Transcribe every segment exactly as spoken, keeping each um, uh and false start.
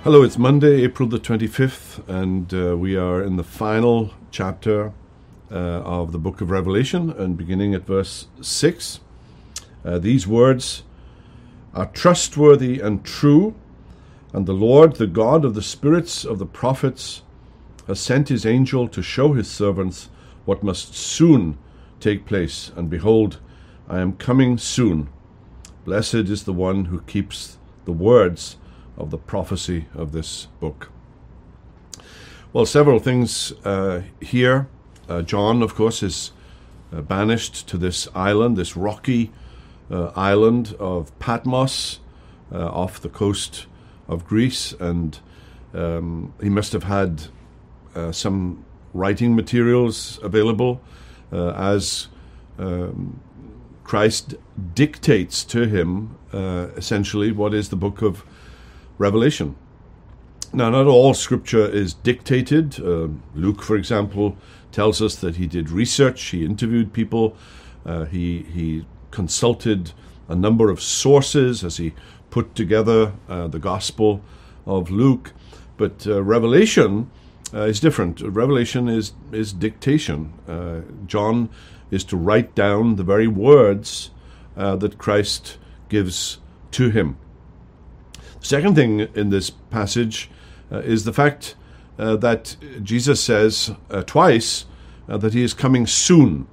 Hello, it's Monday, April the twenty-fifth, and uh, we are in the final chapter uh, of the book of Revelation, and beginning at verse six. Uh, these words are trustworthy and true, and the Lord, the God of the spirits of the prophets, has sent his angel to show his servants what must soon take place. And behold, I am coming soon. Blessed is the one who keeps the words of the prophecy of this book. Well, several things uh, here. Uh, John, of course, is uh, banished to this island, this rocky uh, island of Patmos, uh, off the coast of Greece, and um, he must have had uh, some writing materials available uh, as um, Christ dictates to him, uh, essentially, what is the book of Revelation. Now, not all scripture is dictated. Uh, Luke, for example, tells us that he did research, he interviewed people, uh, he he consulted a number of sources as he put together uh, the Gospel of Luke. But uh, Revelation uh, is different. Revelation is, is dictation. Uh, John is to write down the very words uh, that Christ gives to him. Second thing in this passage uh, is the fact uh, that Jesus says uh, twice uh, that he is coming soon.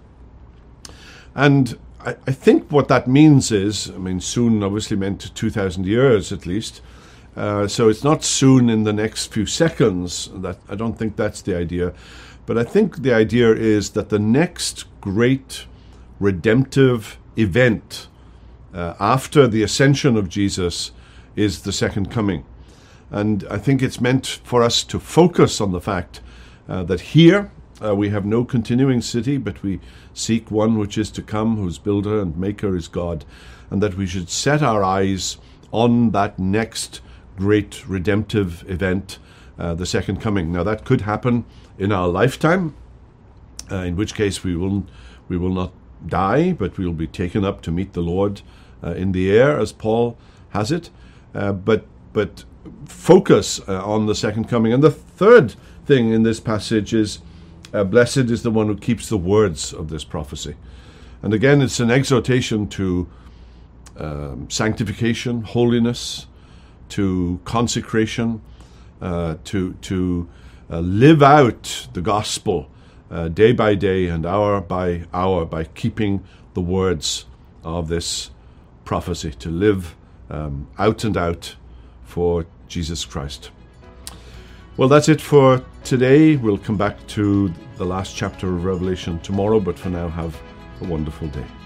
And I, I think what that means is, I mean, soon obviously meant two thousand years at least. Uh, so it's not soon in the next few seconds. That I don't think that's the idea. But I think the idea is that the next great redemptive event uh, after the ascension of Jesus is the second coming. And I think it's meant for us to focus on the fact uh, that here uh, we have no continuing city, but we seek one which is to come, whose builder and maker is God, and that we should set our eyes on that next great redemptive event, uh, the second coming. Now, that could happen in our lifetime, uh, in which case we will, we will not die, but we will be taken up to meet the Lord uh, in the air, as Paul has it. Uh, but but focus uh, on the second coming. And the third thing in this passage is, uh, blessed is the one who keeps the words of this prophecy. And again, it's an exhortation to um, sanctification, holiness, to consecration, uh, to, to uh, live out the gospel uh, day by day and hour by hour by keeping the words of this prophecy, to live Um, out and out for Jesus Christ. Well, that's it for today. We'll come back to the last chapter of Revelation tomorrow, but for now, have a wonderful day.